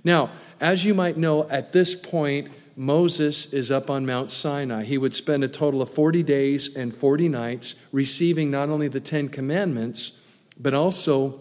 Now, as you might know, at this point, Moses is up on Mount Sinai. He would spend a total of 40 days and 40 nights receiving not only the 10 Commandments, but also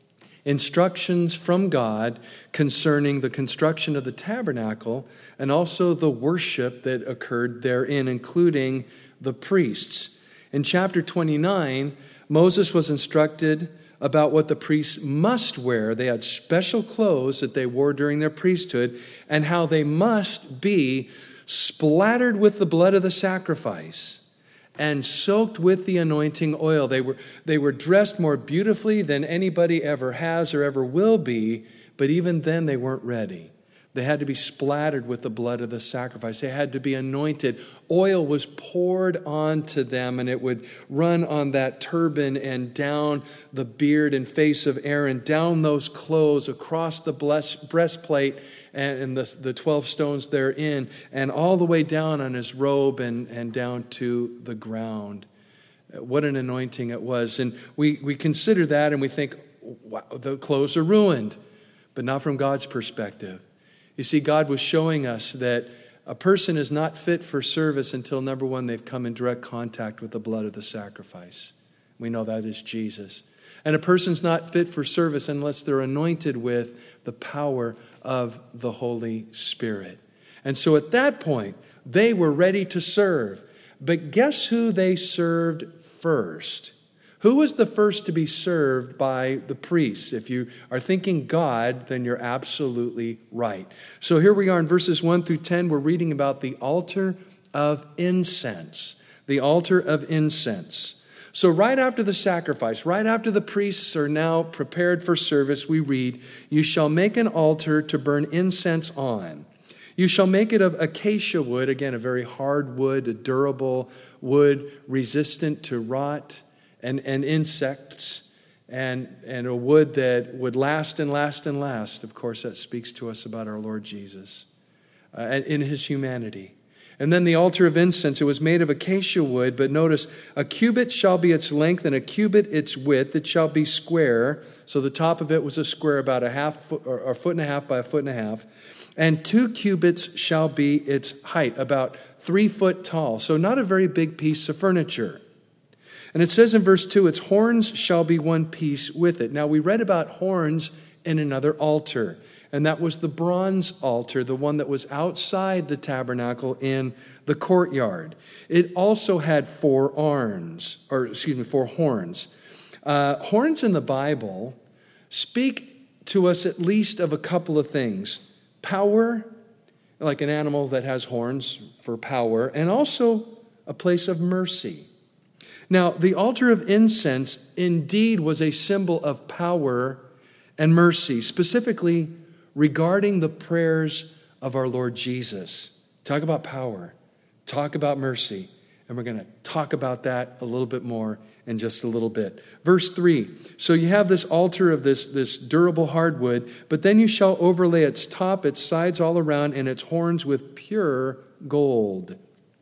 instructions from God concerning the construction of the tabernacle and also the worship that occurred therein, including the priests. In chapter 29, Moses was instructed about what the priests must wear. They had special clothes that they wore during their priesthood, and how they must be splattered with the blood of the sacrifice and soaked with the anointing oil. They were dressed more beautifully than anybody ever has or ever will be, but even then they weren't ready. They had to be splattered with the blood of the sacrifice. They had to be anointed. Oil was poured onto them, and it would run on that turban and down the beard and face of Aaron, down those clothes, across the breastplate and the 12 stones therein, and all the way down on his robe and down to the ground. What an anointing it was. And we consider that and we think, wow, the clothes are ruined, but not from God's perspective. You see, God was showing us that a person is not fit for service until, number one, they've come in direct contact with the blood of the sacrifice. We know that is Jesus. And a person's not fit for service unless they're anointed with the power of the Holy Spirit. And so at that point, they were ready to serve. But guess who they served first? Who was the first to be served by the priests? If you are thinking God, then you're absolutely right. So here we are in verses 1 through 10. We're reading about the altar of incense. The altar of incense. So right after the sacrifice, right after the priests are now prepared for service, we read, "You shall make an altar to burn incense on. You shall make it of acacia wood," again, a very hard wood, a durable wood, resistant to rot and insects, and a wood that would last and last and last. Of course, that speaks to us about our Lord Jesus in his humanity. And then the altar of incense, it was made of acacia wood, but notice, a cubit shall be its length and a cubit its width. It shall be square. So the top of it was a square about a half foot or a foot and a half by a foot and a half. And 2 cubits shall be its height, about 3 foot tall. So not a very big piece of furniture. And it says in verse 2, its horns shall be one piece with it. Now we read about horns in another altar, and that was the bronze altar, the one that was outside the tabernacle in the courtyard. It also had 4 horns. Horns in the Bible speak to us at least of a couple of things. Power, like an animal that has horns for power, and also a place of mercy. Now, the altar of incense indeed was a symbol of power and mercy, specifically regarding the prayers of our Lord Jesus. Talk about power, talk about mercy, and we're going to talk about that a little bit more in just a little bit. Verse 3, so you have this altar of this durable hardwood, but then you shall overlay its top, its sides all around, and its horns with pure gold.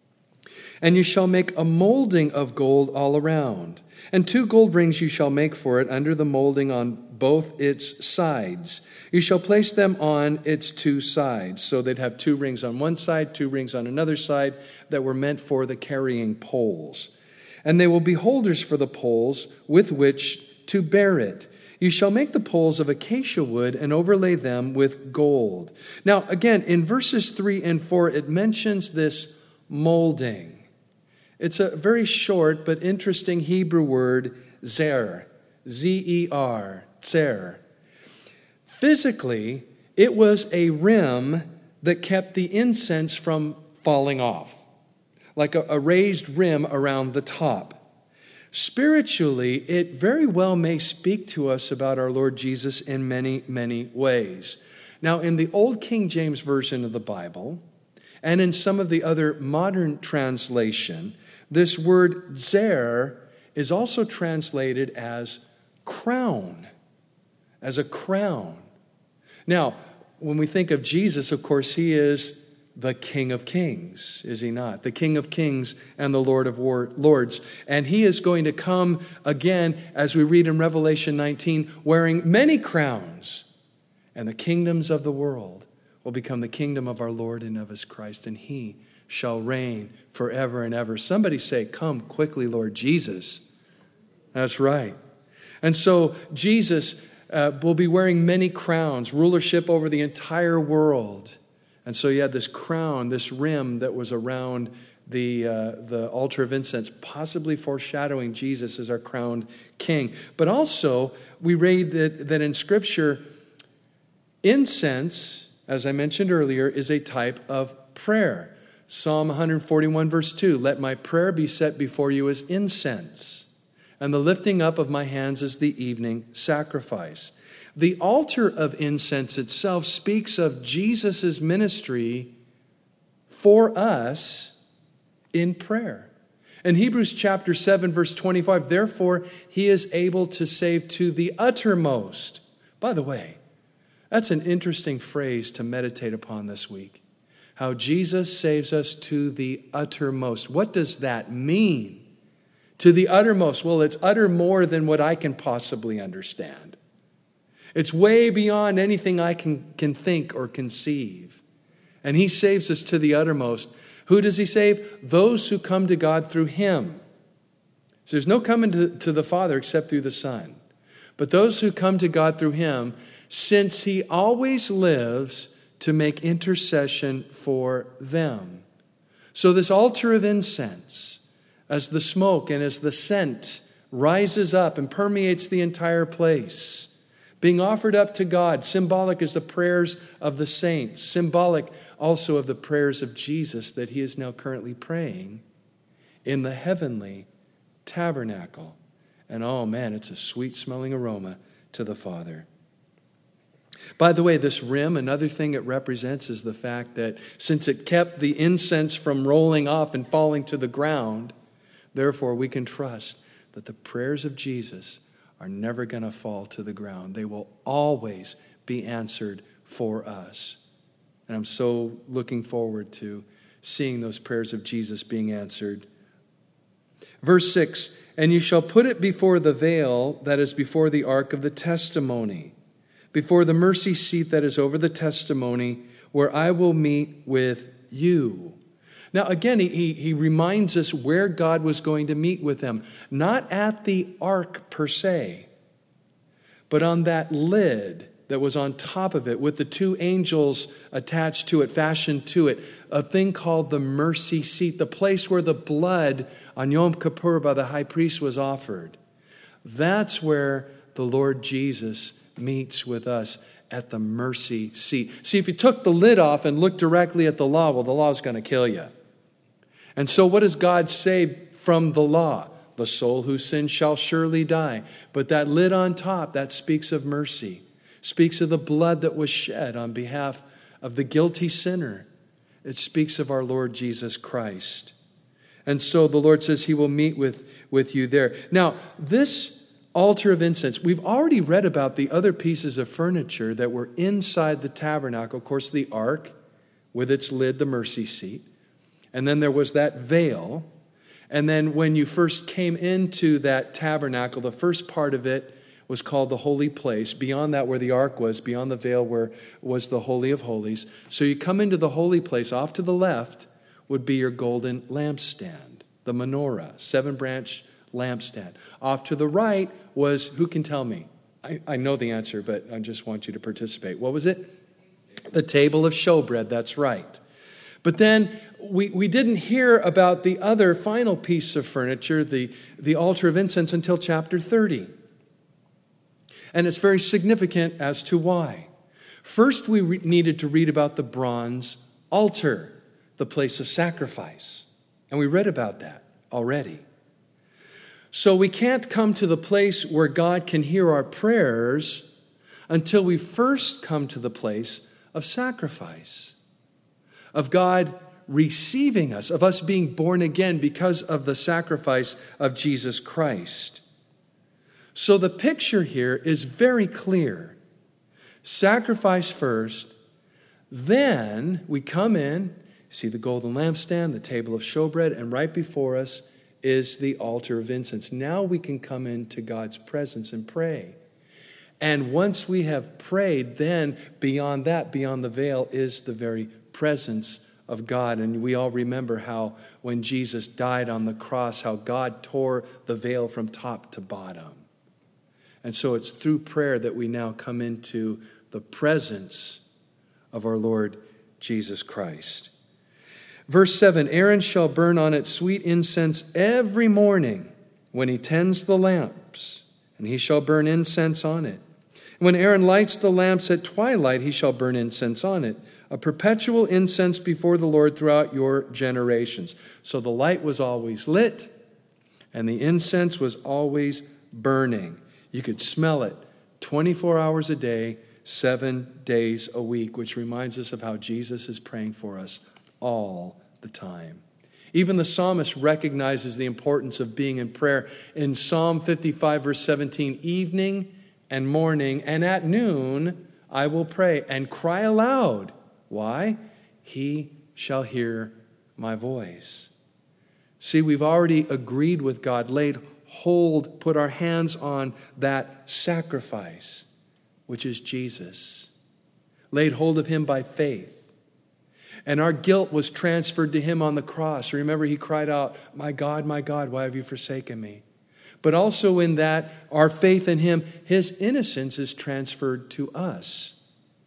And you shall make a molding of gold all around. And 2 gold rings you shall make for it under the molding on both its sides. You shall place them on its 2 sides. So they'd have 2 rings on one side, 2 rings on another side that were meant for the carrying poles. And they will be holders for the poles with which to bear it. You shall make the poles of acacia wood and overlay them with gold. Now, again, in verses 3 and 4, it mentions this molding. It's a very short but interesting Hebrew word, zer, Z-E-R, zer. Physically, it was a rim that kept the incense from falling off, like a raised rim around the top. Spiritually, it very well may speak to us about our Lord Jesus in many, many ways. Now, in the Old King James Version of the Bible, and in some of the other modern translation, this word zer is also translated as crown, as a crown. Now, when we think of Jesus, of course, he is the King of Kings, is he not? The King of Kings and the Lord of Lords. And he is going to come again, as we read in Revelation 19, wearing many crowns And the kingdoms of the world will become the kingdom of our Lord and of his Christ, and he shall reign forever and ever. Somebody say, come quickly, Lord Jesus. That's right. And so Jesus will be wearing many crowns, rulership over the entire world. And so you had this crown, this rim that was around the altar of incense, possibly foreshadowing Jesus as our crowned king. But also, we read that in Scripture, incense, as I mentioned earlier, is a type of prayer. Psalm 141, verse 2, let my prayer be set before you as incense, and the lifting up of my hands as the evening sacrifice. The altar of incense itself speaks of Jesus' ministry for us in prayer. In Hebrews chapter 7, verse 25, therefore he is able to save to the uttermost. By the way, that's an interesting phrase to meditate upon this week. How Jesus saves us to the uttermost. What does that mean? To the uttermost. Well, it's utter more than what I can possibly understand. It's way beyond anything I can think or conceive. And he saves us to the uttermost. Who does he save? Those who come to God through him. So there's no coming to the Father except through the Son. But those who come to God through him, since he always lives to make intercession for them. So this altar of incense, as the smoke and as the scent rises up and permeates the entire place, being offered up to God, symbolic as the prayers of the saints, symbolic also of the prayers of Jesus that he is now currently praying in the heavenly tabernacle. And oh man, it's a sweet smelling aroma to the Father. By the way, this rim, another thing it represents is the fact that since it kept the incense from rolling off and falling to the ground, therefore we can trust that the prayers of Jesus are never going to fall to the ground. They will always be answered for us. And I'm so looking forward to seeing those prayers of Jesus being answered. Verse 6, and you shall put it before the veil that is before the ark of the testimony, before the mercy seat that is over the testimony, where I will meet with you. Now, again, he reminds us where God was going to meet with them. Not at the ark per se, but on that lid that was on top of it with the two angels attached to it, fashioned to it, a thing called the mercy seat, the place where the blood on Yom Kippur by the high priest was offered. That's where the Lord Jesus meets with us, at the mercy seat. See, if you took the lid off and looked directly at the law, well, the law is going to kill you. And so what does God say from the law? The soul who sins shall surely die. But that lid on top, that speaks of mercy, speaks of the blood that was shed on behalf of the guilty sinner. It speaks of our Lord Jesus Christ. And so the Lord says he will meet with you there. Now, this altar of incense, we've already read about the other pieces of furniture that were inside the tabernacle. Of course, the ark with its lid, the mercy seat. And then there was that veil. And then when you first came into that tabernacle, the first part of it was called the holy place. Beyond that, where the ark was, beyond the veil where was the Holy of Holies. So you come into the holy place. Off to the left would be your golden lampstand, the menorah, 7-branch lampstand. Off to the right was, who can tell me? I know the answer, but I just want you to participate. What was it? The table of showbread, that's right. But then we didn't hear about the other final piece of furniture, the altar of incense, until chapter 30. And it's very significant as to why. First, we needed to read about the bronze altar, the place of sacrifice. And we read about that already. So we can't come to the place where God can hear our prayers until we first come to the place of sacrifice, of God receiving us, of us being born again because of the sacrifice of Jesus Christ. So the picture here is very clear. Sacrifice first, then we come in, see the golden lampstand, the table of showbread, and right before us is the altar of incense. Now we can come into God's presence and pray. And once we have prayed, then beyond that, beyond the veil, is the very presence of God. And we all remember how when Jesus died on the cross, how God tore the veil from top to bottom. And so it's through prayer that we now come into the presence of our Lord Jesus Christ. Verse 7, Aaron shall burn on it sweet incense every morning when he tends the lamps, and he shall burn incense on it. When Aaron lights the lamps at twilight, he shall burn incense on it, a perpetual incense before the Lord throughout your generations. So the light was always lit, and the incense was always burning. You could smell it 24 hours a day, 7 days a week, which reminds us of how Jesus is praying for us all the time. Even the psalmist recognizes the importance of being in prayer. In Psalm 55, verse 17, evening and morning and at noon I will pray and cry aloud. Why? He shall hear my voice. See, we've already agreed with God, laid hold, put our hands on that sacrifice, which is Jesus. Laid hold of him by faith. And our guilt was transferred to him on the cross. Remember, he cried out, my God, why have you forsaken me? But also in that, our faith in him, his innocence is transferred to us.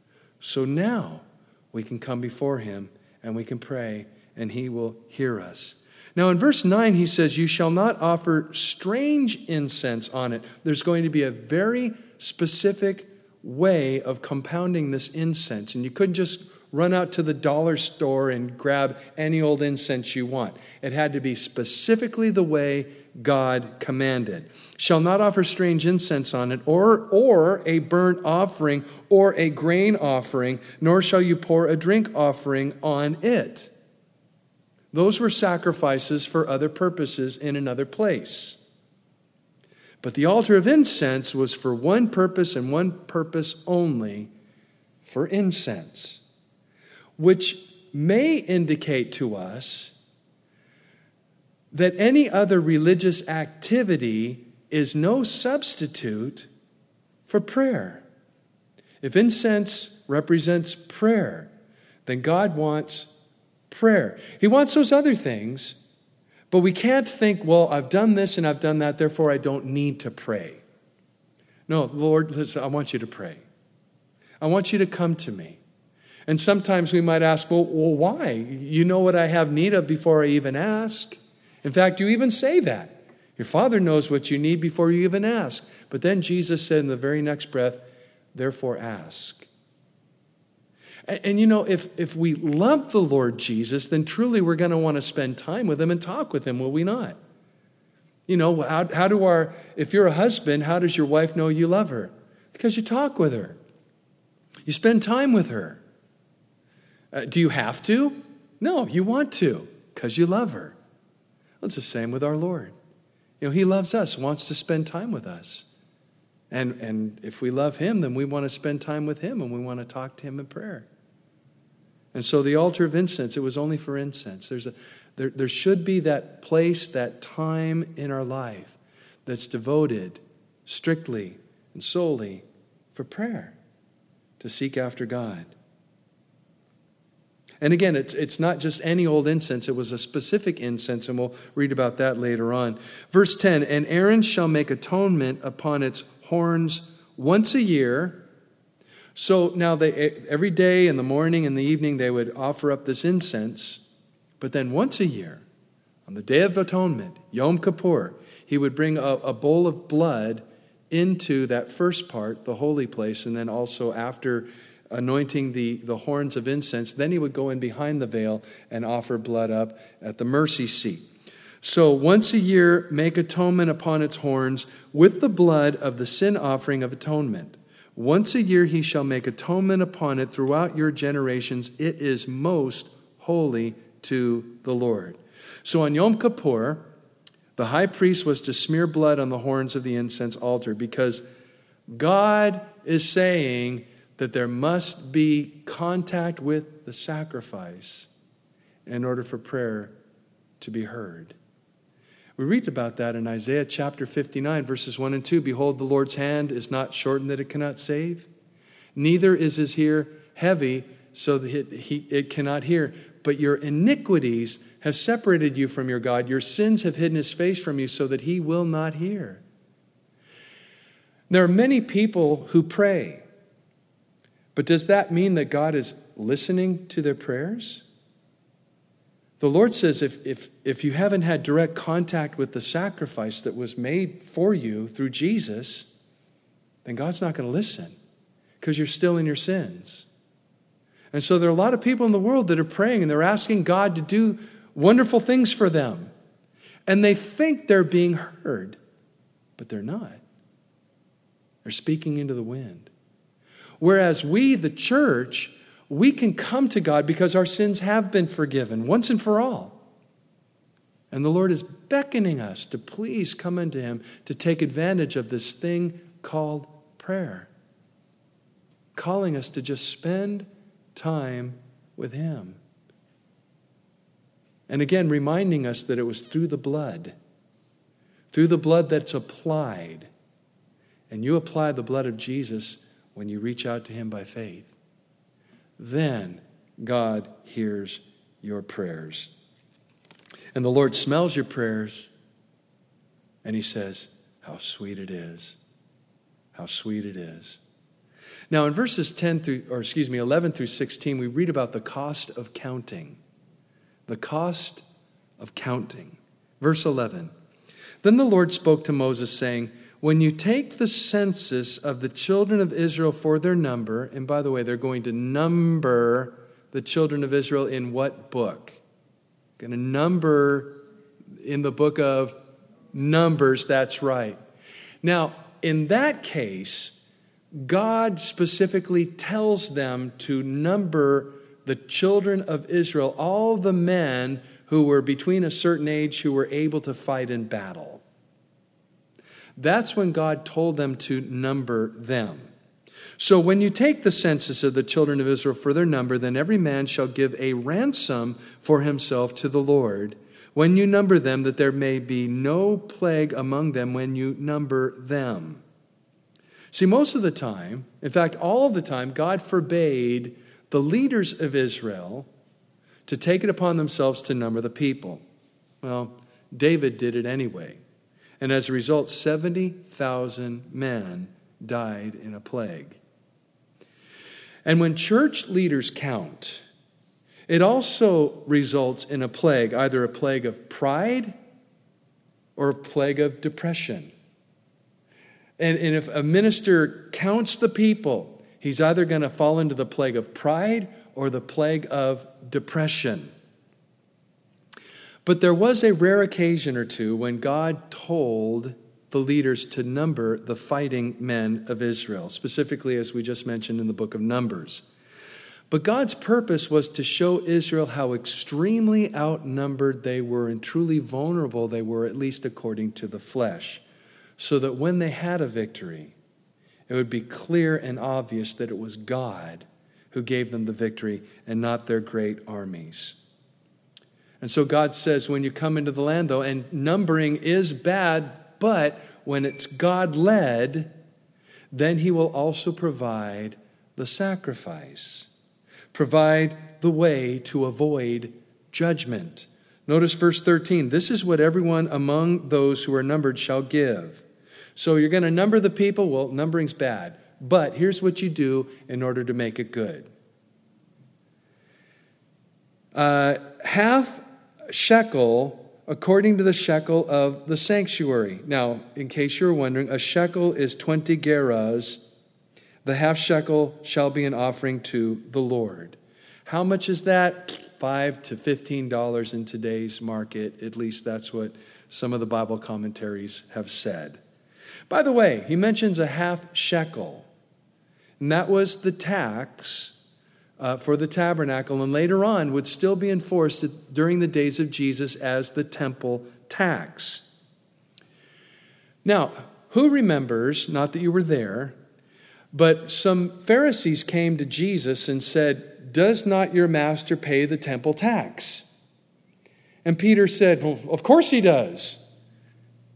So now we can come before him and we can pray and he will hear us. Now in verse 9, he says, you shall not offer strange incense on it. There's going to be a very specific way of compounding this incense. And you couldn't just run out to the dollar store and grab any old incense you want. It had to be specifically the way God commanded. Shall not offer strange incense on it, or a burnt offering, or a grain offering, nor shall you pour a drink offering on it. Those were sacrifices for other purposes in another place. But the altar of incense was for one purpose and one purpose only, for incense, which may indicate to us that any other religious activity is no substitute for prayer. If incense represents prayer, then God wants prayer. He wants those other things, but we can't think, well, I've done this and I've done that, therefore I don't need to pray. No, Lord, listen, I want you to pray. I want you to come to me. And sometimes we might ask, well, why? You know what I have need of before I even ask. In fact, you even say that. Your Father knows what you need before you even ask. But then Jesus said in the very next breath, therefore ask. And you know, if we love the Lord Jesus, then truly we're going to want to spend time with him and talk with him, will we not? You know, if you're a husband, how does your wife know you love her? Because you talk with her. You spend time with her. Do you have to? No, you want to, because you love her. Well, it's the same with our Lord. You know, he loves us, wants to spend time with us. And if we love him, then we want to spend time with him and we want to talk to him in prayer. And so the altar of incense, it was only for incense. There should be that place, that time in our life that's devoted strictly and solely for prayer, to seek after God. And again, it's not just any old incense. It was a specific incense, and we'll read about that later on. Verse 10, and Aaron shall make atonement upon its horns once a year. So now every day in the morning and the evening they would offer up this incense. But then once a year, on the Day of Atonement, Yom Kippur, he would bring a bowl of blood into that first part, the holy place, and then also after anointing the horns of incense, then he would go in behind the veil and offer blood up at the mercy seat. So once a year, make atonement upon its horns with the blood of the sin offering of atonement. Once a year he shall make atonement upon it throughout your generations. It is most holy to the Lord. So on Yom Kippur, the high priest was to smear blood on the horns of the incense altar because God is saying that there must be contact with the sacrifice in order for prayer to be heard. We read about that in Isaiah chapter 59, verses 1 and 2. Behold, the Lord's hand is not shortened that it cannot save, neither is his ear heavy so that it cannot hear. But your iniquities have separated you from your God. Your sins have hidden his face from you so that he will not hear. There are many people who pray. But does that mean that God is listening to their prayers? The Lord says if you haven't had direct contact with the sacrifice that was made for you through Jesus, then God's not going to listen because you're still in your sins. And so there are a lot of people in the world that are praying and they're asking God to do wonderful things for them. And they think they're being heard, but they're not. They're speaking into the wind. Whereas we, the church, we can come to God because our sins have been forgiven once and for all. And the Lord is beckoning us to please come unto him to take advantage of this thing called prayer. Calling us to just spend time with him. And again, reminding us that it was through the blood that's applied. And you apply the blood of Jesus when you reach out to him by faith. Then God hears your prayers. And the Lord smells your prayers and he says, how sweet it is. How sweet it is. Now in verses 11 through 16, we read about the cost of counting. The cost of counting. Verse 11. Then the Lord spoke to Moses, saying, when you take the census of the children of Israel for their number, and by the way, they're going to number the children of Israel in what book? Going to number in the book of Numbers, that's right. Now, in that case, God specifically tells them to number the children of Israel, all the men who were between a certain age who were able to fight in battle. That's when God told them to number them. So when you take the census of the children of Israel for their number, then every man shall give a ransom for himself to the Lord when you number them, that there may be no plague among them when you number them. See, most of the time, in fact, all of the time, God forbade the leaders of Israel to take it upon themselves to number the people. Well, David did it anyway. And as a result, 70,000 men died in a plague. And when church leaders count, it also results in a plague, either a plague of pride or a plague of depression. And if a minister counts the people, he's either going to fall into the plague of pride or the plague of depression. But there was a rare occasion or two when God told the leaders to number the fighting men of Israel, specifically as we just mentioned in the book of Numbers. But God's purpose was to show Israel how extremely outnumbered they were and truly vulnerable they were, at least according to the flesh, so that when they had a victory, it would be clear and obvious that it was God who gave them the victory and not their great armies. And so God says, when you come into the land, though, and numbering is bad, but when it's God-led, then he will also provide the sacrifice, provide the way to avoid judgment. Notice verse 13. This is what everyone among those who are numbered shall give. So you're going to number the people. Well, numbering's bad. But here's what you do in order to make it good. Half shekel according to the shekel of the sanctuary. Now, in case you're wondering, a shekel is 20 gerahs. The half shekel shall be an offering to the Lord. How much is that? $5 to $15 in today's market. At least that's what some of the Bible commentaries have said. By the way, he mentions a half shekel. And that was the tax for the tabernacle, and later on would still be enforced during the days of Jesus as the temple tax. Now, who remembers, not that you were there, but some Pharisees came to Jesus and said, "Does not your master pay the temple tax?" And Peter said, "Well, of course he does."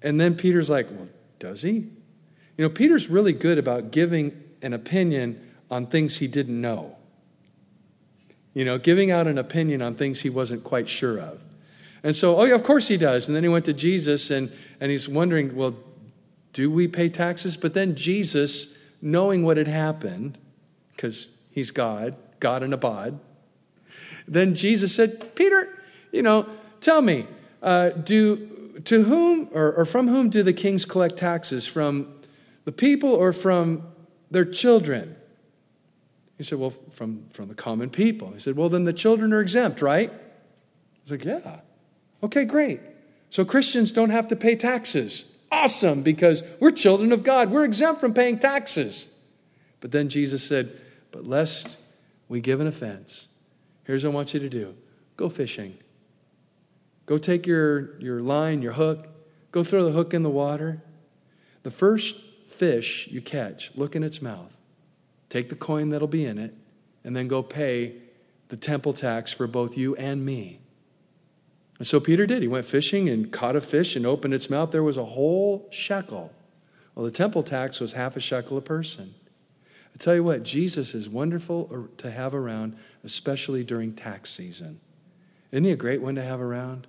And then Peter's like, well, does he? Peter's really good about giving an opinion on things he didn't know. Giving out an opinion on things he wasn't quite sure of. And so, oh yeah, of course he does. And then he went to Jesus and he's wondering, well, do we pay taxes? But then Jesus, knowing what had happened, because he's God in a bod, then Jesus said, Peter, tell me, to whom or from whom do the kings collect taxes? From the people or from their children? He said, well, from the common people. He said, well, then the children are exempt, right? I was like, yeah. Okay, great. So Christians don't have to pay taxes. Awesome, because we're children of God. We're exempt from paying taxes. But then Jesus said, but lest we give an offense, here's what I want you to do. Go fishing. Go take your line, your hook. Go throw the hook in the water. The first fish you catch, look in its mouth. Take the coin that'll be in it, and then go pay the temple tax for both you and me. And so Peter did. He went fishing and caught a fish and opened its mouth. There was a whole shekel. Well, the temple tax was half a shekel a person. I tell you what, Jesus is wonderful to have around, especially during tax season. Isn't he a great one to have around?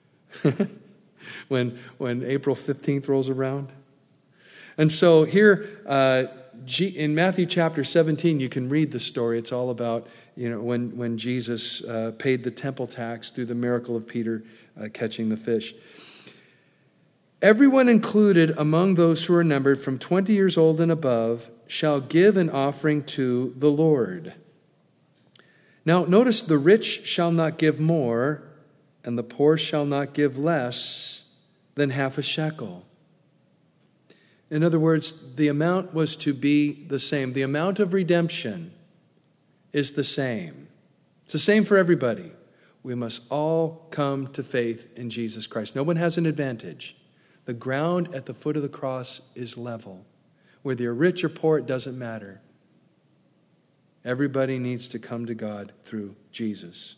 when April 15th rolls around. And so here in Matthew chapter 17, you can read the story. It's all about when Jesus paid the temple tax through the miracle of Peter catching the fish. Everyone included among those who are numbered from 20 years old and above shall give an offering to the Lord. Now, notice the rich shall not give more, and the poor shall not give less than half a shekel. In other words, the amount was to be the same. The amount of redemption is the same. It's the same for everybody. We must all come to faith in Jesus Christ. No one has an advantage. The ground at the foot of the cross is level. Whether you're rich or poor, it doesn't matter. Everybody needs to come to God through Jesus.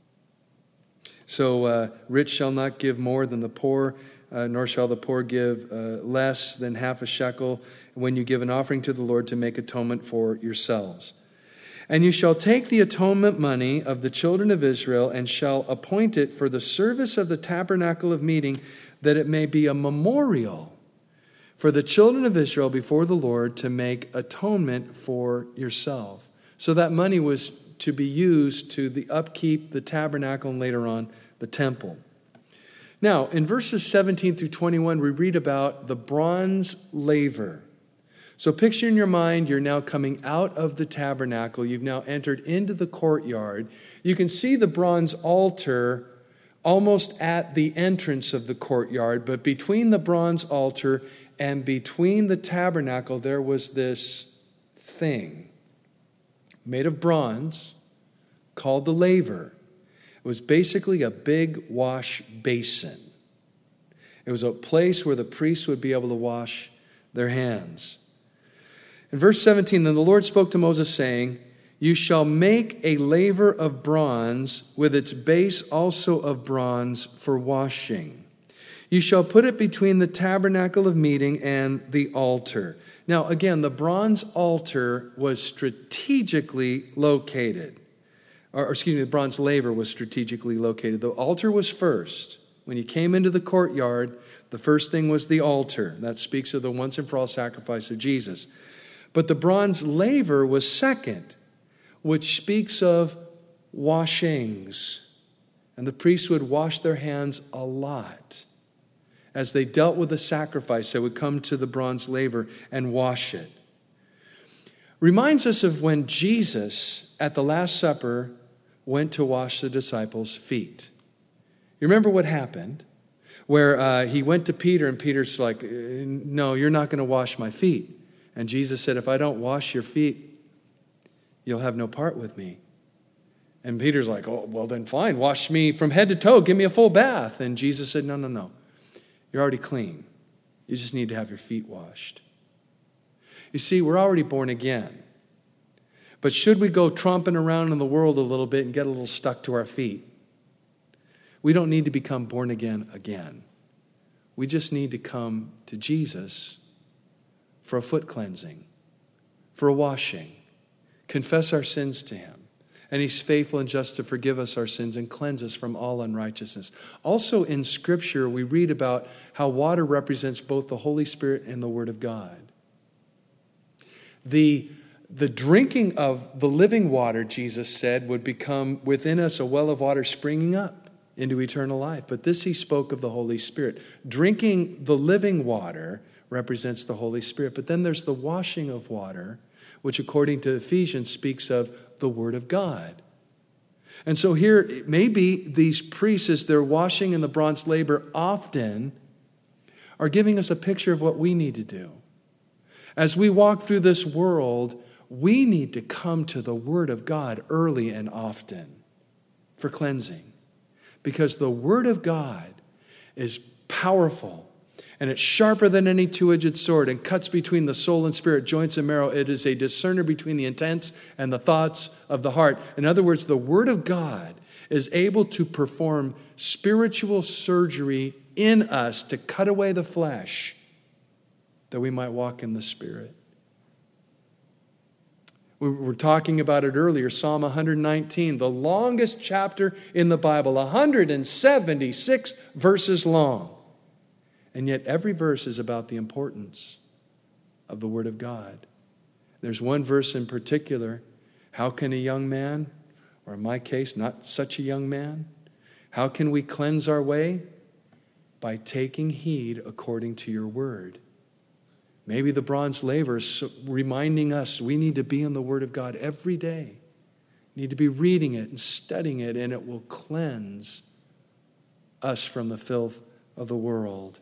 So, rich shall not give more than the poor, nor shall the poor give less than half a shekel when you give an offering to the Lord to make atonement for yourselves. And you shall take the atonement money of the children of Israel and shall appoint it for the service of the tabernacle of meeting, that it may be a memorial for the children of Israel before the Lord to make atonement for yourself. So that money was to be used to the upkeep, the tabernacle, and later on, the temple. Now, in verses 17 through 21, we read about the bronze laver. So picture in your mind, you're now coming out of the tabernacle. You've now entered into the courtyard. You can see the bronze altar almost at the entrance of the courtyard, but between the bronze altar and between the tabernacle, there was this thing made of bronze called the laver. It was basically a big wash basin. It was a place where the priests would be able to wash their hands. In verse 17, then the Lord spoke to Moses, saying, you shall make a laver of bronze with its base also of bronze for washing. You shall put it between the tabernacle of meeting and the altar. Now, again, the bronze altar was strategically located. The bronze laver was strategically located. The altar was first. When you came into the courtyard, the first thing was the altar. That speaks of the once and for all sacrifice of Jesus. But the bronze laver was second, which speaks of washings. And the priests would wash their hands a lot. As they dealt with the sacrifice, they would come to the bronze laver and wash it. Reminds us of when Jesus, at the Last Supper, went to wash the disciples' feet. You remember what happened? Where he went to Peter, and Peter's like, no, you're not going to wash my feet. And Jesus said, if I don't wash your feet, you'll have no part with me. And Peter's like, oh, well then fine, wash me from head to toe, give me a full bath. And Jesus said, no. You're already clean. You just need to have your feet washed. You see, we're already born again. But should we go tromping around in the world a little bit and get a little stuck to our feet? We don't need to become born again. We just need to come to Jesus for a foot cleansing, for a washing, confess our sins to him. And he's faithful and just to forgive us our sins and cleanse us from all unrighteousness. Also in Scripture, we read about how water represents both the Holy Spirit and the Word of God. The drinking of the living water, Jesus said, would become within us a well of water springing up into eternal life. But this he spoke of the Holy Spirit. Drinking the living water represents the Holy Spirit. But then there's the washing of water, which according to Ephesians speaks of the Word of God. And so here, maybe these priests, as they're washing in the bronze laver, often are giving us a picture of what we need to do. As we walk through this world, we need to come to the Word of God early and often for cleansing. Because the Word of God is powerful, and it's sharper than any two-edged sword and cuts between the soul and spirit, joints and marrow. It is a discerner between the intents and the thoughts of the heart. In other words, the Word of God is able to perform spiritual surgery in us to cut away the flesh that we might walk in the Spirit. We were talking about it earlier, Psalm 119, the longest chapter in the Bible, 176 verses long. And yet every verse is about the importance of the Word of God. There's one verse in particular, how can a young man, or in my case, not such a young man, how can we cleanse our way? By taking heed according to your word. Maybe the bronze laver is reminding us we need to be in the Word of God every day. We need to be reading it and studying it, and it will cleanse us from the filth of the world.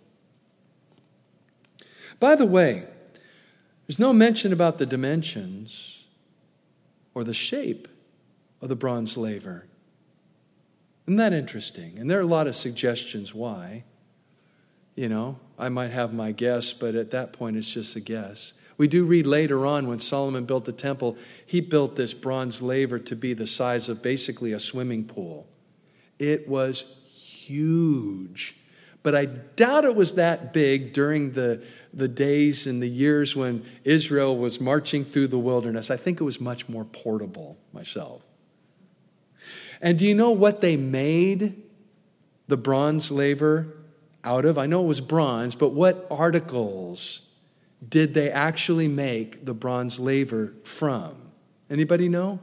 By the way, there's no mention about the dimensions or the shape of the bronze laver. Isn't that interesting? And there are a lot of suggestions why. You know, I might have my guess, but at that point it's just a guess. We do read later on when Solomon built the temple, he built this bronze laver to be the size of basically a swimming pool. It was huge. But I doubt it was that big during the days and the years when Israel was marching through the wilderness. I think it was much more portable myself. And do you know what they made the bronze laver out of? I know it was bronze, but what articles did they actually make the bronze laver from? Anybody know?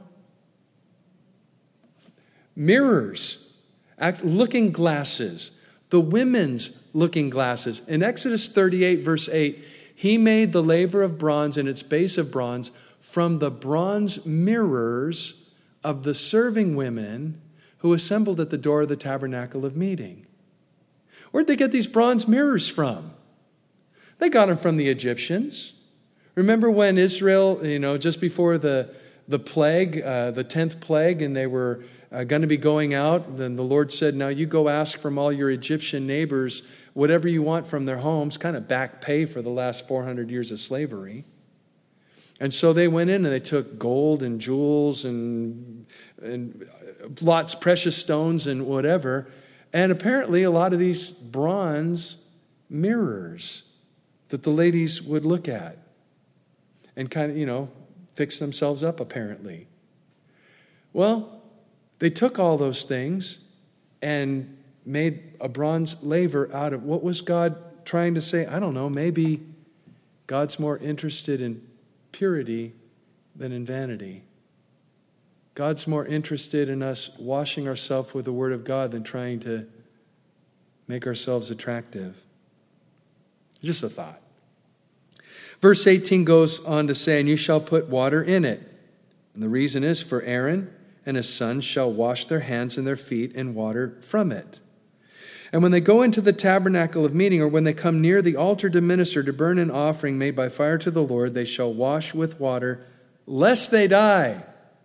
Mirrors, looking glasses. The women's looking glasses. In Exodus 38, verse 8, he made the laver of bronze and its base of bronze from the bronze mirrors of the serving women who assembled at the door of the tabernacle of meeting. Where'd they get these bronze mirrors from? They got them from the Egyptians. Remember when Israel, just before the plague, the 10th plague, and they were going to be going out, then the Lord said, now you go ask from all your Egyptian neighbors whatever you want from their homes, kind of back pay for the last 400 years of slavery. And so they went in and they took gold and jewels and lots of precious stones and whatever. And apparently a lot of these bronze mirrors that the ladies would look at and kind of, fix themselves up apparently. Well, they took all those things and made a bronze laver out of, what was God trying to say? I don't know, maybe God's more interested in purity than in vanity. God's more interested in us washing ourselves with the Word of God than trying to make ourselves attractive. Just a thought. Verse 18 goes on to say, and you shall put water in it. And the reason is for Aaron and his sons shall wash their hands and their feet in water from it. And when they go into the tabernacle of meeting, or when they come near the altar to minister, to burn an offering made by fire to the Lord, they shall wash with water, lest they die.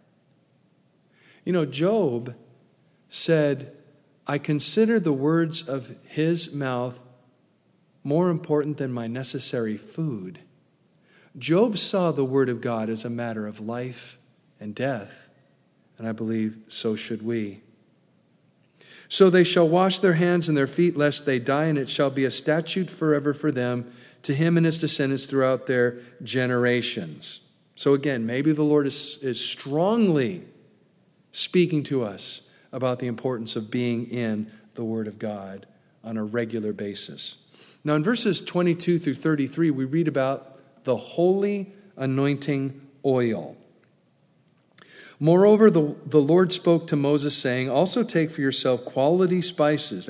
Job said, I consider the words of his mouth more important than my necessary food. Job saw the Word of God as a matter of life and death. And I believe so should we. So they shall wash their hands and their feet, lest they die, and it shall be a statute forever for them, to him and his descendants throughout their generations. So again, maybe the Lord is strongly speaking to us about the importance of being in the Word of God on a regular basis. Now in verses 22 through 33, we read about the holy anointing oil. Moreover, the Lord spoke to Moses, saying, also take for yourself quality spices,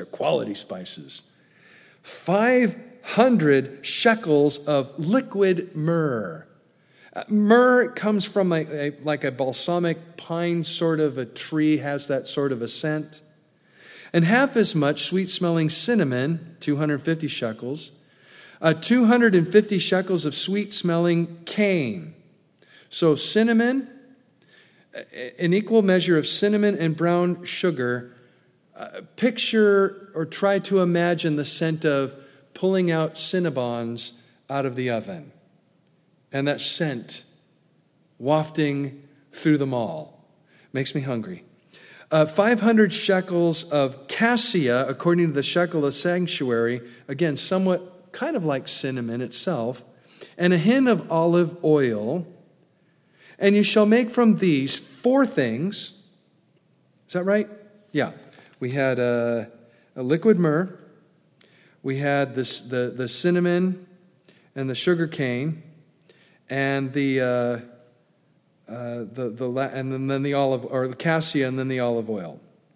500 shekels of liquid myrrh. Myrrh comes from like a balsamic pine sort of a tree, has that sort of a scent. And half as much sweet-smelling cinnamon, 250 shekels. 250 shekels of sweet-smelling cane. So cinnamon, an equal measure of cinnamon and brown sugar. Picture or try to imagine the scent of pulling out Cinnabons out of the oven. And that scent wafting through the mall. Makes me hungry. 500 shekels of cassia, according to the shekel of the sanctuary. Again, somewhat kind of like cinnamon itself. And a hin of olive oil. And you shall make from these 4 things. Is that right? Yeah. We had a liquid myrrh. We had the cinnamon and the sugar cane, and then the olive, or the cassia, and then the olive oil.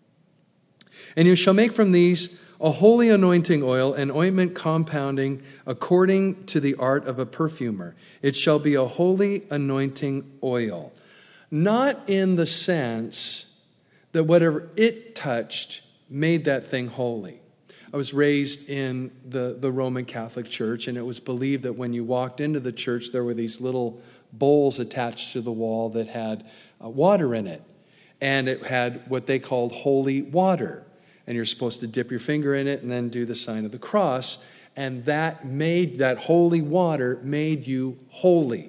And you shall make from these a holy anointing oil, and ointment compounding according to the art of a perfumer. It shall be a holy anointing oil. Not in the sense that whatever it touched made that thing holy. I was raised in the Roman Catholic Church, and it was believed that when you walked into the church, there were these little bowls attached to the wall that had water in it. And it had what they called holy water. And you're supposed to dip your finger in it and then do the sign of the cross. And that holy water made you holy.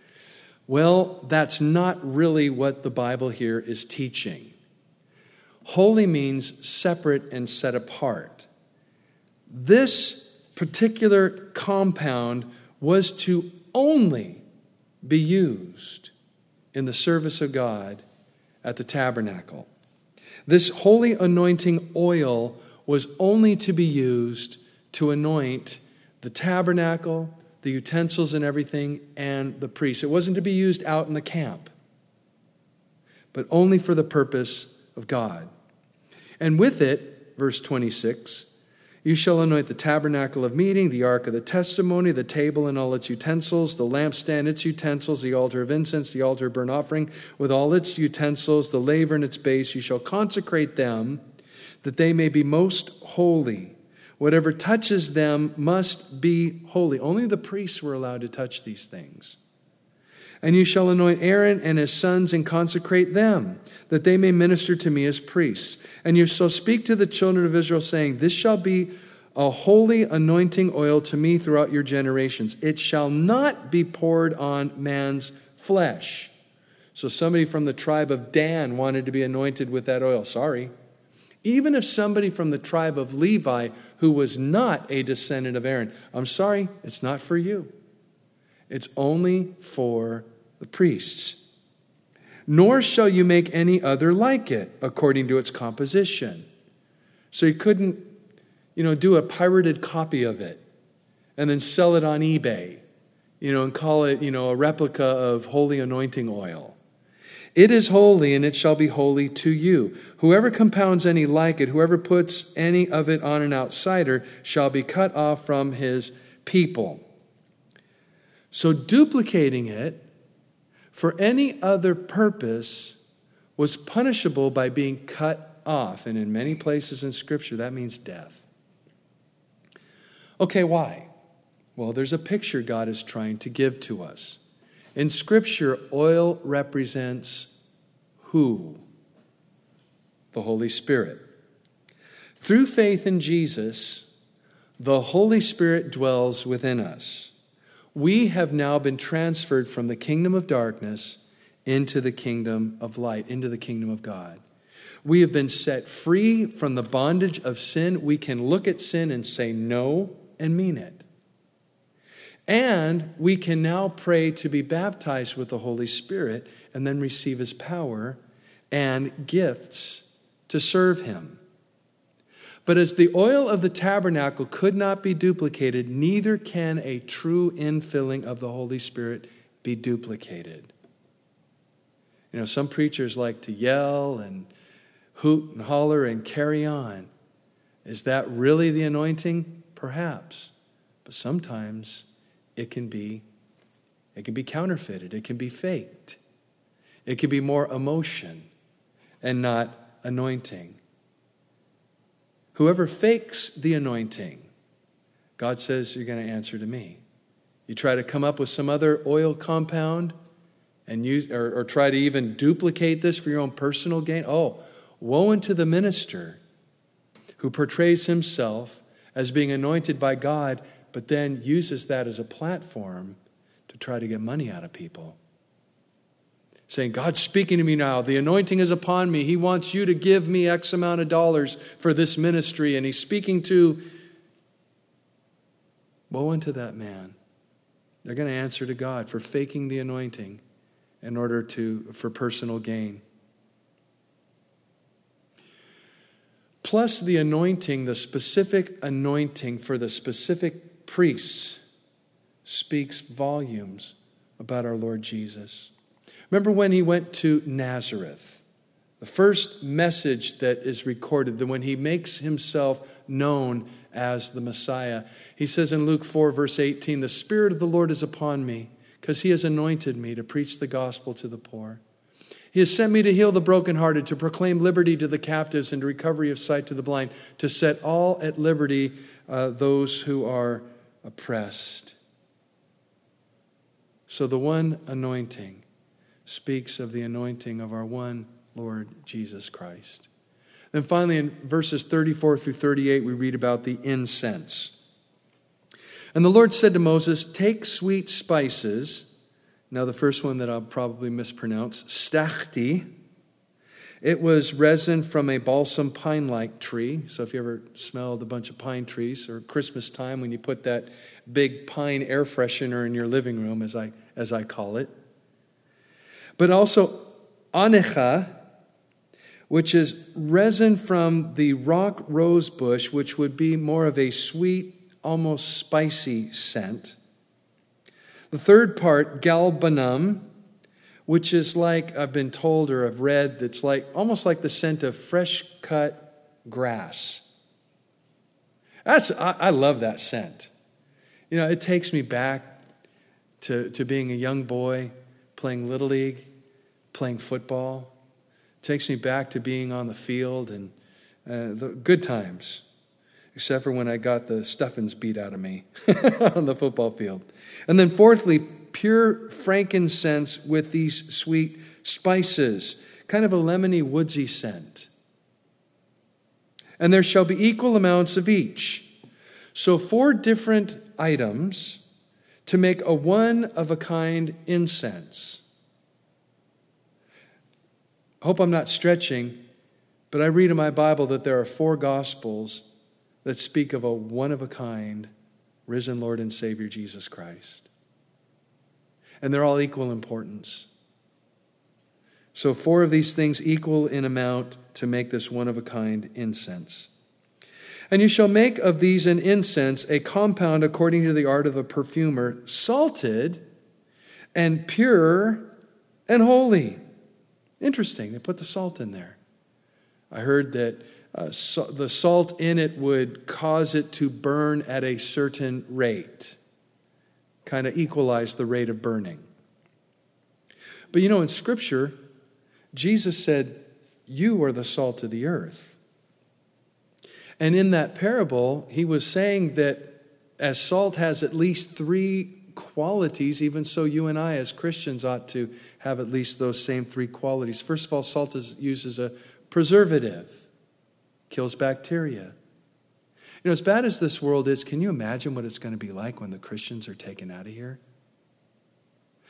Well, that's not really what the Bible here is teaching. Holy means separate and set apart. This particular compound was to only be used in the service of God at the tabernacle. This holy anointing oil was only to be used to anoint the tabernacle, the utensils and everything, and the priests. It wasn't to be used out in the camp, but only for the purpose of God. And with it, verse 26, you shall anoint the tabernacle of meeting, the ark of the testimony, the table and all its utensils, the lampstand, its utensils, the altar of incense, the altar of burnt offering, with all its utensils, the laver and its base. You shall consecrate them, that they may be most holy. Whatever touches them must be holy. Only the priests were allowed to touch these things. And you shall anoint Aaron and his sons and consecrate them, that they may minister to me as priests. And you shall speak to the children of Israel, saying, this shall be a holy anointing oil to me throughout your generations. It shall not be poured on man's flesh. So somebody from the tribe of Dan wanted to be anointed with that oil. Sorry. Even if somebody from the tribe of Levi, who was not a descendant of Aaron, I'm sorry, it's not for you. It's only for the priests. Nor shall you make any other like it, according to its composition. So you couldn't, do a pirated copy of it and then sell it on eBay, and call it, a replica of holy anointing oil. It is holy, and it shall be holy to you. Whoever compounds any like it, whoever puts any of it on an outsider, shall be cut off from his people. So duplicating it for any other purpose was punishable by being cut off. And in many places in Scripture, that means death. Okay, why? Well, there's a picture God is trying to give to us. In Scripture, oil represents who? The Holy Spirit. Through faith in Jesus, the Holy Spirit dwells within us. We have now been transferred from the kingdom of darkness into the kingdom of light, into the kingdom of God. We have been set free from the bondage of sin. We can look at sin and say no and mean it. And we can now pray to be baptized with the Holy Spirit and then receive his power and gifts to serve him. But as the oil of the tabernacle could not be duplicated, neither can a true infilling of the Holy Spirit be duplicated. You know, some preachers like to yell and hoot and holler and carry on. Is that really the anointing? Perhaps. But sometimes it can be counterfeited. It can be faked. It can be more emotion and not anointing. Whoever fakes the anointing, God says, you're going to answer to me. You try to come up with some other oil compound and use or try to even duplicate this for your own personal gain. Oh, woe unto the minister who portrays himself as being anointed by God, but then uses that as a platform to try to get money out of people. Saying, God's speaking to me now. The anointing is upon me. He wants you to give me X amount of dollars for this ministry. And he's speaking to, woe unto that man. They're going to answer to God for faking the anointing in order for personal gain. Plus the anointing, the specific anointing for the specific priests speaks volumes about our Lord Jesus. Remember when he went to Nazareth, the first message that is recorded, that when he makes himself known as the Messiah, he says in Luke 4, verse 18, the Spirit of the Lord is upon me, because he has anointed me to preach the gospel to the poor. He has sent me to heal the brokenhearted, to proclaim liberty to the captives and recovery of sight to the blind, to set all at liberty those who are oppressed. So the one anointing speaks of the anointing of our one Lord Jesus Christ. Then finally in verses 34 through 38, we read about the incense. And the Lord said to Moses, take sweet spices. Now the first one that I'll probably mispronounce, stachti. It was resin from a balsam pine-like tree. So if you ever smelled a bunch of pine trees, or Christmas time when you put that big pine air freshener in your living room, as I call it. But also onycha, which is resin from the rock rose bush, which would be more of a sweet, almost spicy scent. The third part, galbanum, which is like, I've been told or I've read, that's like almost like the scent of fresh cut grass. I love that scent. You know, it takes me back to being a young boy, playing Little League, playing football. It takes me back to being on the field and the good times, except for when I got the stuffings beat out of me on the football field. And then fourthly, pure frankincense with these sweet spices, kind of a lemony, woodsy scent. And there shall be equal amounts of each. So 4 different items to make a one-of-a-kind incense. I hope I'm not stretching, but I read in my Bible that there are 4 Gospels that speak of a one-of-a-kind risen Lord and Savior Jesus Christ. And they're all equal importance. So 4 of these things equal in amount to make this one-of-a-kind incense. And you shall make of these an incense, a compound according to the art of a perfumer, salted and pure and holy. Interesting, they put the salt in there. I heard that the salt in it would cause it to burn at a certain rate, kind of equalize the rate of burning. But you know, in Scripture, Jesus said, you are the salt of the earth. And in that parable, he was saying that as salt has at least 3 qualities, even so you and I as Christians ought to have at least those same 3 qualities. First of all, salt is used as a preservative. Kills bacteria. You know, as bad as this world is, can you imagine what it's going to be like when the Christians are taken out of here?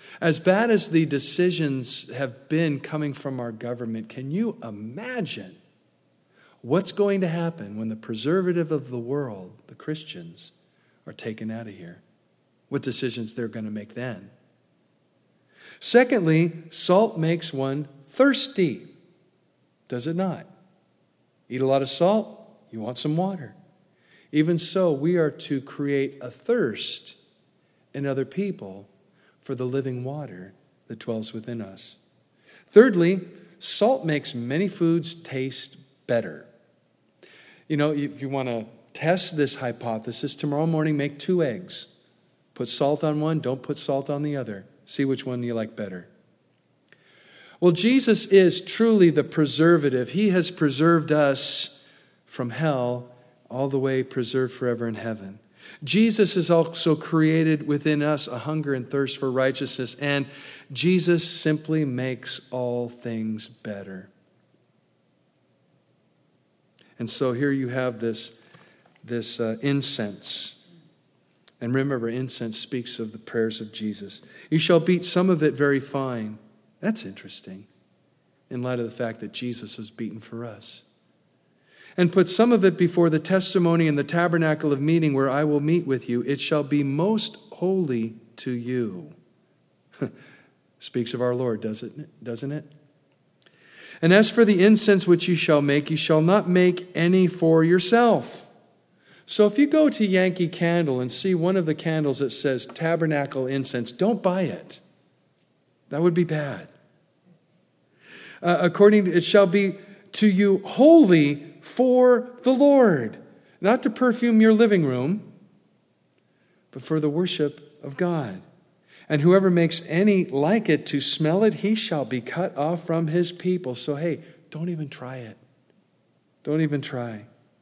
As bad as the decisions have been coming from our government, can you imagine what's going to happen when the preservative of the world, the Christians, are taken out of here? What decisions they're going to make then? Secondly, salt makes one thirsty. Does it not? Eat a lot of salt, you want some water. Even so, we are to create a thirst in other people for the living water that dwells within us. Thirdly, salt makes many foods taste better. You know, if you want to test this hypothesis, tomorrow morning make 2 eggs. Put salt on one, don't put salt on the other. See which one you like better. Well, Jesus is truly the preservative. He has preserved us from hell, all the way preserved forever in heaven. Jesus has also created within us a hunger and thirst for righteousness, and Jesus simply makes all things better. And so here you have this incense. And remember, incense speaks of the prayers of Jesus. You shall beat some of it very fine. That's interesting, in light of the fact that Jesus was beaten for us. And put some of it before the testimony in the tabernacle of meeting, where I will meet with you. It shall be most holy to you. Speaks of our Lord, doesn't it? And as for the incense which you shall not make any for yourself. So if you go to Yankee Candle and see one of the candles that says tabernacle incense, don't buy it. That would be bad. It shall be to you holy for the Lord, not to perfume your living room, but for the worship of God. And whoever makes any like it to smell it, he shall be cut off from his people. So hey, don't even try it. Don't even try.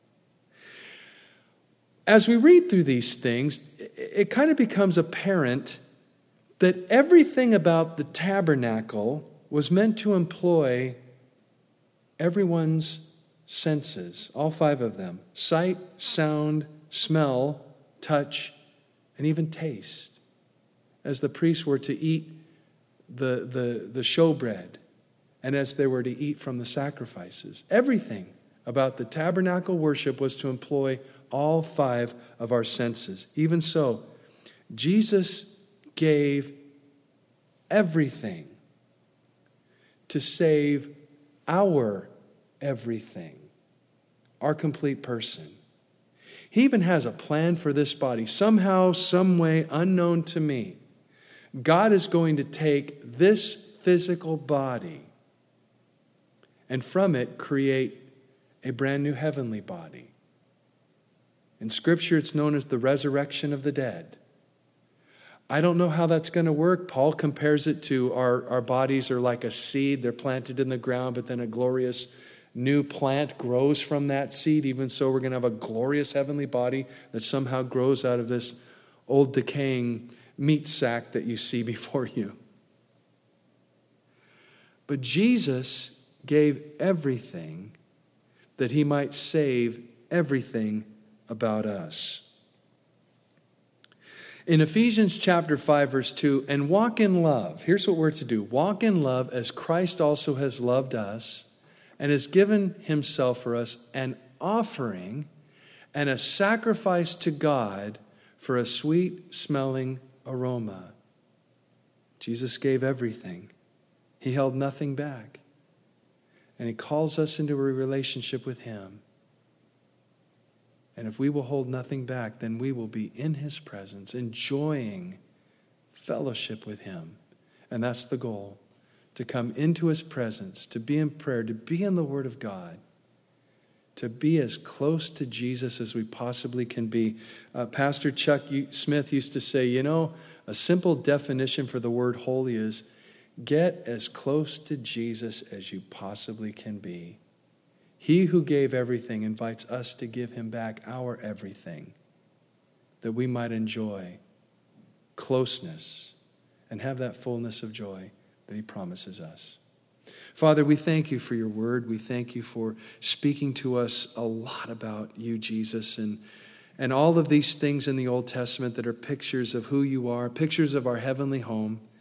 As we read through these things, it kind of becomes apparent that everything about the tabernacle was meant to employ everyone's senses, all 5 of them: sight, sound, smell, touch, and even taste, as the priests were to eat the showbread and as they were to eat from the sacrifices. Everything about the tabernacle worship was to employ all 5 of our senses. Even so, Jesus gave everything to save our everything, our complete person. He even has a plan for this body. Somehow, some way, unknown to me, God is going to take this physical body and from it create a brand new heavenly body. In Scripture, it's known as the resurrection of the dead. I don't know how that's going to work. Paul compares it to our bodies are like a seed. They're planted in the ground, but then a glorious new plant grows from that seed. Even so, we're going to have a glorious heavenly body that somehow grows out of this old decaying meat sack that you see before you. But Jesus gave everything that he might save everything about us. In Ephesians chapter 5, verse 2, and walk in love. Here's what we're to do. Walk in love as Christ also has loved us and has given himself for us, an offering and a sacrifice to God for a sweet-smelling aroma. Jesus gave everything. He held nothing back. And he calls us into a relationship with him. And if we will hold nothing back, then we will be in his presence, enjoying fellowship with him. And that's the goal, to come into his presence, to be in prayer, to be in the Word of God, to be as close to Jesus as we possibly can be. Pastor Chuck Smith used to say, a simple definition for the word holy is, get as close to Jesus as you possibly can be. He who gave everything invites us to give him back our everything, that we might enjoy closeness and have that fullness of joy that he promises us. Father, we thank you for your word. We thank you for speaking to us a lot about you, Jesus, and all of these things in the Old Testament that are pictures of who you are, pictures of our heavenly home,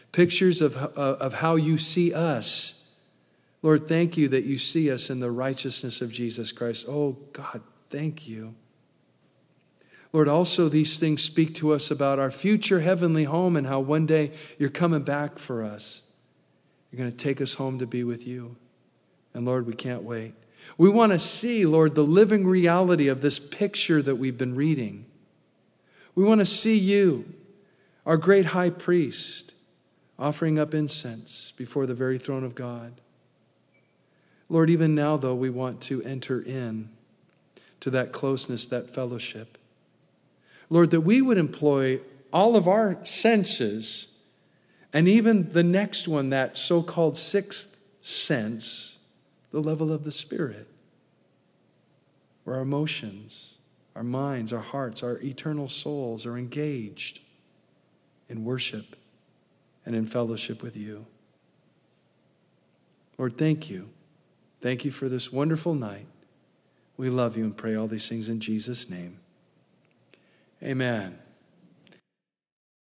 pictures of how you see us. Lord, thank you that you see us in the righteousness of Jesus Christ. Oh, God, thank you. Lord, also these things speak to us about our future heavenly home and how one day you're coming back for us. You're going to take us home to be with you. And Lord, we can't wait. We want to see, Lord, the living reality of this picture that we've been reading. We want to see you, our great high priest, offering up incense before the very throne of God. Lord, even now, though, we want to enter in to that closeness, that fellowship. Lord, that we would employ all of our senses, and even the next one, that so-called sixth sense, the level of the Spirit, where our emotions, our minds, our hearts, our eternal souls are engaged in worship and in fellowship with you. Lord, thank you. Thank you for this wonderful night. We love you and pray all these things in Jesus' name. Amen.